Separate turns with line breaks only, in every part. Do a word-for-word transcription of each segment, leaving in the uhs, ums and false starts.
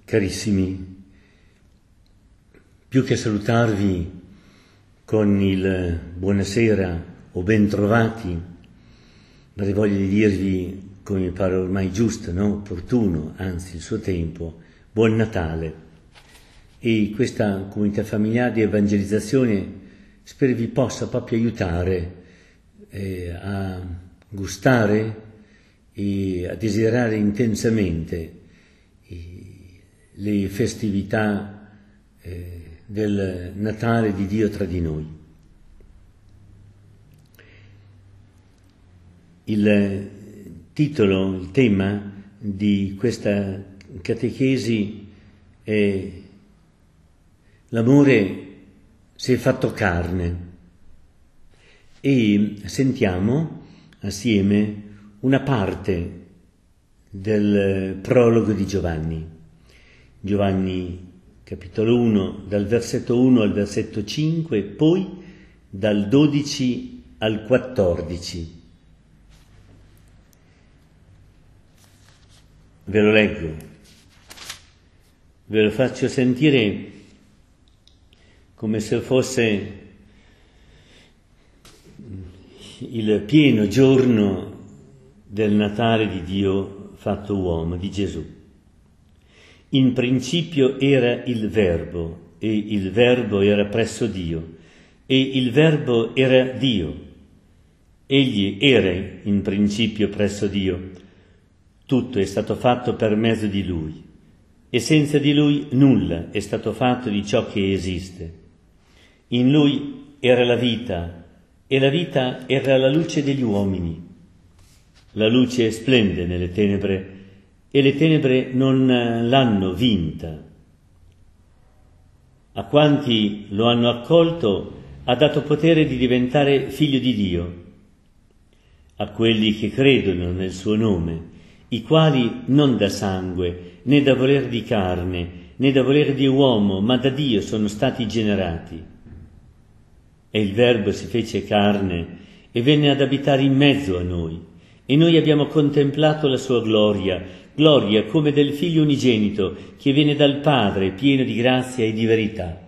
Carissimi, più che salutarvi con il buonasera o bentrovati, avrei voglia di dirvi, come mi pare ormai giusto, no? Opportuno, anzi il suo tempo, buon Natale. E questa comunità familiare di evangelizzazione spero vi possa proprio aiutare eh, a gustare e a desiderare intensamente le festività eh, del Natale di Dio tra di noi. Il titolo, il tema di questa catechesi è l'amore si è fatto carne e sentiamo assieme una parte del prologo di Giovanni. Giovanni capitolo uno, dal versetto uno al versetto cinque, poi dal dodici al quattordici. Ve lo leggo, ve lo faccio sentire come se fosse il pieno giorno del Natale di Dio fatto uomo, di Gesù. In principio era il Verbo, e il Verbo era presso Dio, e il Verbo era Dio. Egli era in principio presso Dio. Tutto è stato fatto per mezzo di Lui, e senza di Lui nulla è stato fatto di ciò che esiste. In Lui era la vita, e la vita era la luce degli uomini. La luce splende nelle tenebre, e le tenebre non l'hanno vinta. A quanti lo hanno accolto ha dato potere di diventare figlio di Dio, a quelli che credono nel suo nome, i quali non da sangue, né da voler di carne, né da voler di uomo, ma da Dio sono stati generati. E il Verbo si fece carne e venne ad abitare in mezzo a noi, e noi abbiamo contemplato la sua gloria, gloria come del Figlio unigenito che viene dal Padre, pieno di grazia e di verità.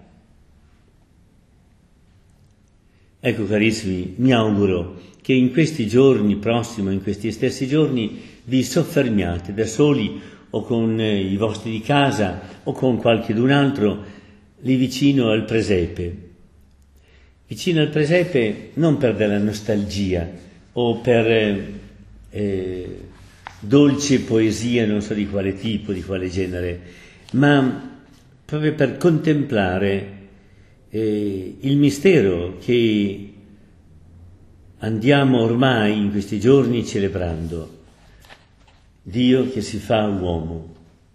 Ecco, carissimi, mi auguro che in questi giorni prossimi, in questi stessi giorni, vi soffermiate da soli o con i vostri di casa o con qualchedun altro lì vicino al presepe. Vicino al presepe non per della nostalgia o per eh, eh, dolce poesia non so di quale tipo, di quale genere, ma proprio per contemplare eh, il mistero che andiamo ormai in questi giorni celebrando. Dio che si fa uomo.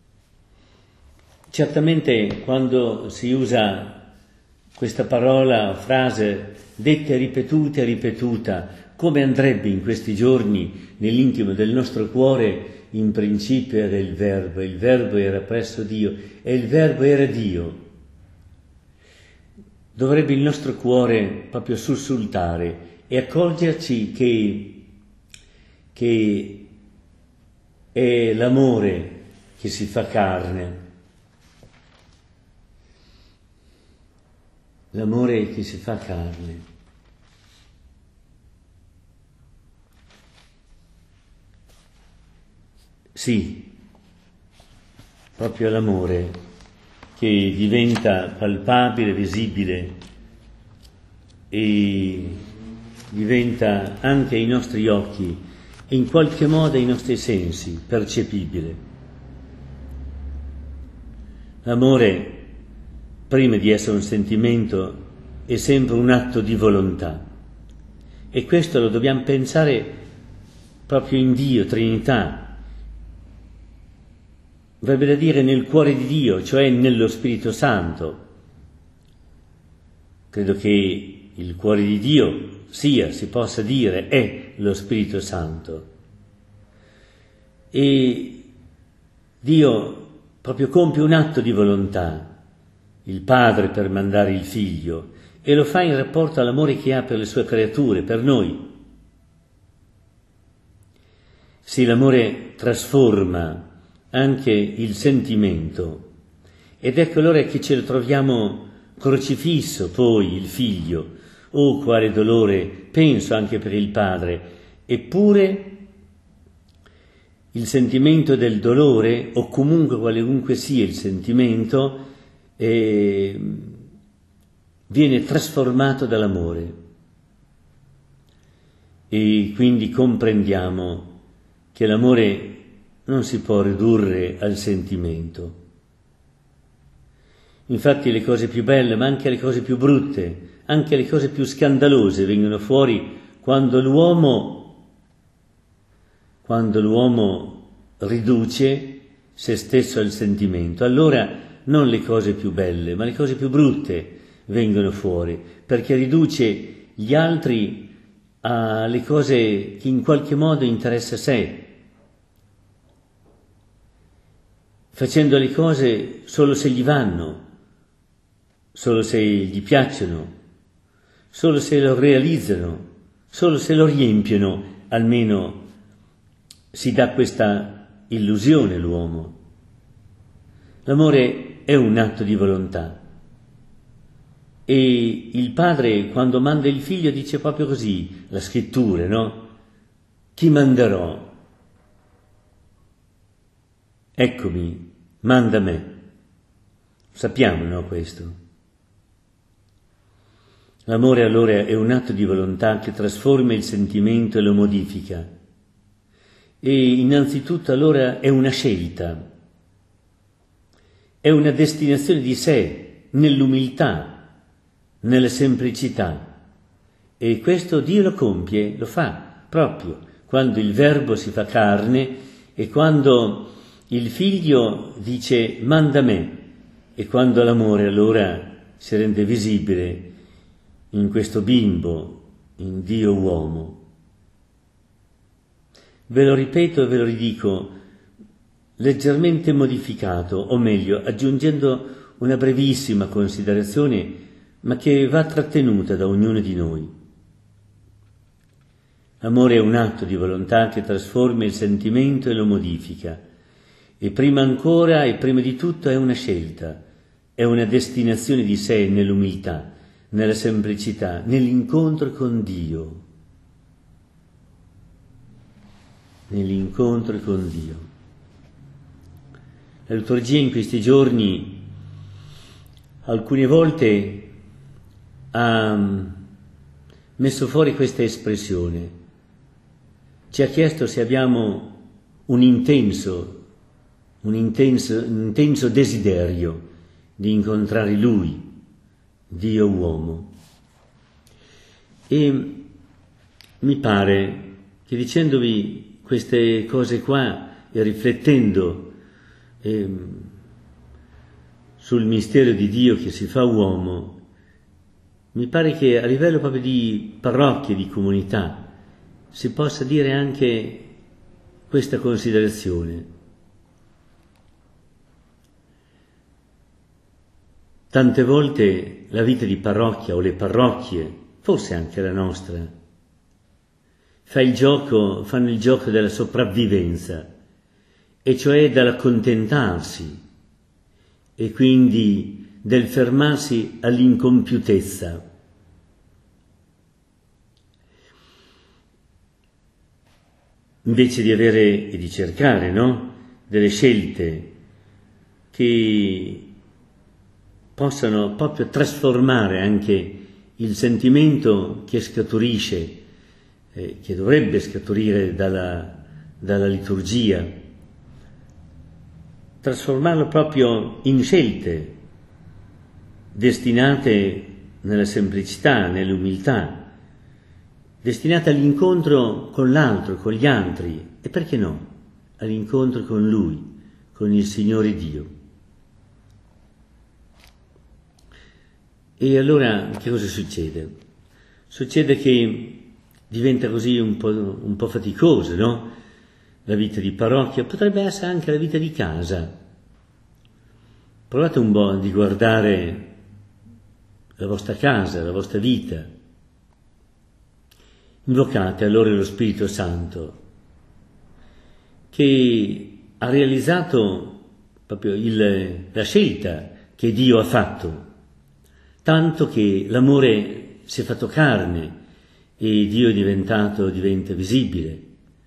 Certamente quando si usa questa parola, frase detta e ripetuta e ripetuta, come andrebbe in questi giorni nell'intimo del nostro cuore, in principio era il Verbo, il Verbo era presso Dio e il Verbo era Dio. Dovrebbe il nostro cuore proprio sussultare e accorgerci che, che è l'amore che si fa carne, l'amore che si fa carne. Sì, proprio l'amore che diventa palpabile, visibile e diventa anche ai nostri occhi e in qualche modo ai nostri sensi percepibile. L'amore, prima di essere un sentimento, è sempre un atto di volontà, e questo lo dobbiamo pensare proprio in Dio, Trinità, vorrebbe da dire nel cuore di Dio, cioè nello Spirito Santo. Credo che il cuore di Dio sia, si possa dire, è lo Spirito Santo. E Dio proprio compie un atto di volontà, il Padre per mandare il Figlio, e lo fa in rapporto all'amore che ha per le sue creature, per noi. Sì, l'amore trasforma anche il sentimento, Ed ecco allora che ce lo troviamo crocifisso poi il figlio. Oh, quale dolore, penso anche per il padre. Eppure il sentimento del dolore, o comunque qualunque sia il sentimento, eh, viene trasformato dall'amore. E quindi comprendiamo che l'amore non si può ridurre al sentimento. Infatti le cose più belle, ma anche le cose più brutte, anche le cose più scandalose vengono fuori quando l'uomo quando l'uomo riduce se stesso al sentimento. Allora non le cose più belle, ma le cose più brutte vengono fuori, perché riduce gli altri alle cose che in qualche modo interessa a sé, facendo le cose solo se gli vanno, solo se gli piacciono, solo se lo realizzano, solo se lo riempiono, almeno si dà questa illusione l'uomo. L'amore è un atto di volontà e il padre quando manda il figlio dice proprio così, la scrittura, no? Ti manderò. Eccomi, manda me. Sappiamo, no, questo? L'amore allora è un atto di volontà che trasforma il sentimento e lo modifica. E innanzitutto allora è una scelta, è una destinazione di sé, nell'umiltà, nella semplicità. E questo Dio lo compie, lo fa proprio quando il Verbo si fa carne e quando il Figlio dice manda me e quando l'amore allora si rende visibile in questo bimbo, in Dio uomo. Ve lo ripeto e ve lo ridico, leggermente modificato, o meglio, aggiungendo una brevissima considerazione, ma che va trattenuta da ognuno di noi. L'amore è un atto di volontà che trasforma il sentimento e lo modifica, e prima ancora e prima di tutto è una scelta, è una destinazione di sé nell'umiltà, nella semplicità, nell'incontro con Dio. nell'incontro con Dio. La liturgia in questi giorni alcune volte ha messo fuori questa espressione, ci ha chiesto se abbiamo un intenso, un intenso, un intenso desiderio di incontrare Lui, Dio uomo. E mi pare che dicendovi queste cose qua e riflettendo eh, sul mistero di Dio che si fa uomo, mi pare che a livello proprio di parrocchie, di comunità, si possa dire anche questa considerazione. Tante volte la vita di parrocchia o le parrocchie, forse anche la nostra, fa il gioco, fanno il gioco della sopravvivenza, e cioè dell'accontentarsi e quindi del fermarsi all'incompiutezza. Invece di avere e di cercare, no? Delle scelte che possano proprio trasformare anche il sentimento che scaturisce, eh, che dovrebbe scaturire dalla, dalla liturgia, trasformarlo proprio in scelte destinate nella semplicità, nell'umiltà, destinate all'incontro con l'altro, con gli altri, e perché no, all'incontro con Lui, con il Signore Dio. E allora che cosa succede? Succede che diventa così un po', un po' faticosa, no? La vita di parrocchia, potrebbe essere anche la vita di casa. Provate un po' di guardare la vostra casa, la vostra vita. Invocate allora lo Spirito Santo, che ha realizzato proprio il, la scelta che Dio ha fatto, tanto che l'amore si è fatto carne e Dio è diventato, diventa visibile.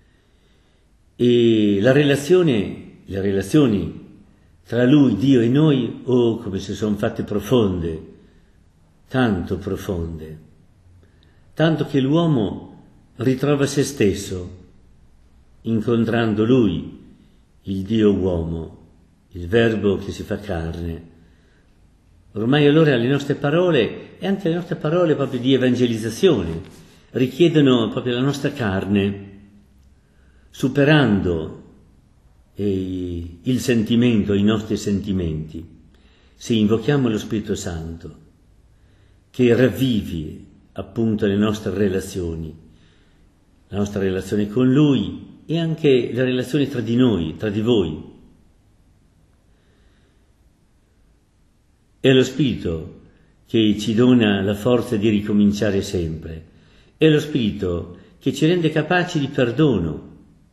E la relazione, le relazioni tra Lui, Dio e noi, oh, come si sono fatte profonde, tanto profonde, tanto che l'uomo ritrova se stesso, incontrando Lui, il Dio uomo, il Verbo che si fa carne. Ormai allora le nostre parole, e anche le nostre parole proprio di evangelizzazione, richiedono proprio la nostra carne, superando eh, il sentimento, i nostri sentimenti. Se invochiamo lo Spirito Santo, che ravvivi appunto le nostre relazioni, la nostra relazione con Lui e anche le relazioni tra di noi, tra di voi. È lo Spirito che ci dona la forza di ricominciare sempre, è lo Spirito che ci rende capaci di perdono.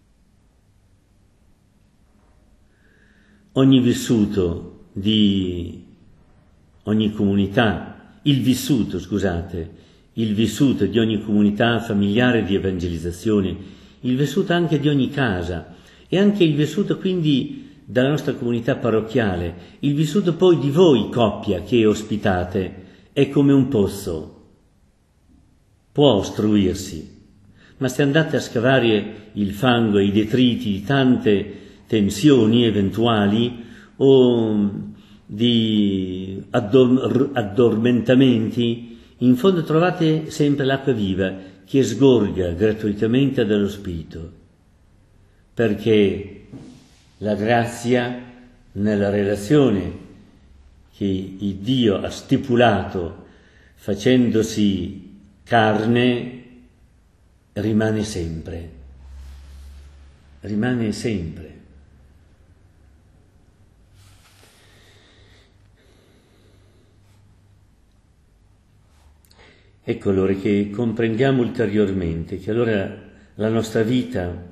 Ogni vissuto di ogni comunità, il vissuto, scusate, il vissuto di ogni comunità familiare di evangelizzazione, il vissuto anche di ogni casa e anche il vissuto quindi dalla nostra comunità parrocchiale, il vissuto poi di voi, coppia, che ospitate, è come un pozzo. Può ostruirsi, ma se andate a scavare il fango e i detriti di tante tensioni eventuali o di addor- addormentamenti, in fondo trovate sempre l'acqua viva che sgorga gratuitamente dallo Spirito, perché la grazia nella relazione che il Dio ha stipulato facendosi carne rimane sempre, rimane sempre. Ecco allora che comprendiamo ulteriormente che allora la nostra vita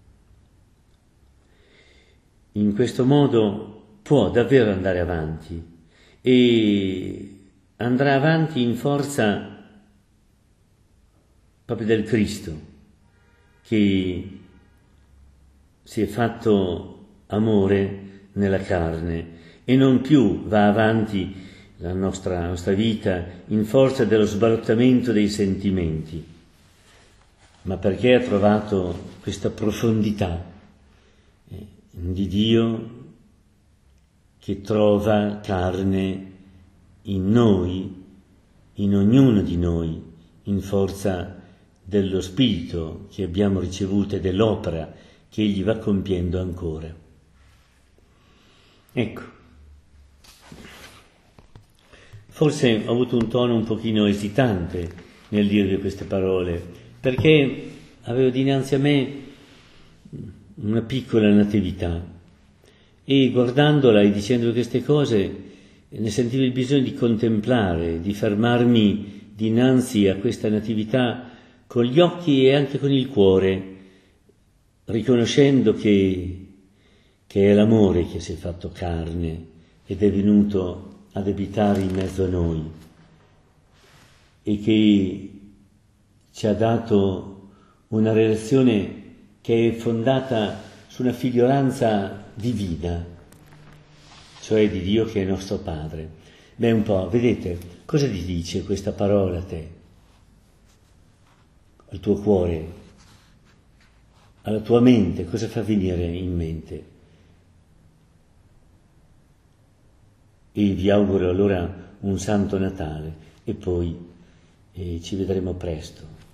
in questo modo può davvero andare avanti e andrà avanti in forza proprio del Cristo che si è fatto amore nella carne e non più va avanti la nostra, la nostra vita in forza dello sbalottamento dei sentimenti, ma perché ha trovato questa profondità eh, di Dio che trova carne in noi, in ognuno di noi, in forza dello Spirito che abbiamo ricevuto e dell'opera che Egli va compiendo ancora. Ecco, forse ho avuto un tono un pochino esitante nel dirvi queste parole, perché avevo dinanzi a me una piccola natività e guardandola e dicendo queste cose ne sentivo il bisogno di contemplare, di fermarmi dinanzi a questa natività con gli occhi e anche con il cuore, riconoscendo che, che è l'amore che si è fatto carne ed è venuto ad abitare in mezzo a noi e che ci ha dato una relazione che è fondata su una figliolanza divina, cioè di Dio che è nostro Padre. Beh, un po', vedete, cosa ti dice questa parola a te, al tuo cuore, alla tua mente, cosa fa venire in mente? E vi auguro allora un Santo Natale e poi eh, ci vedremo presto.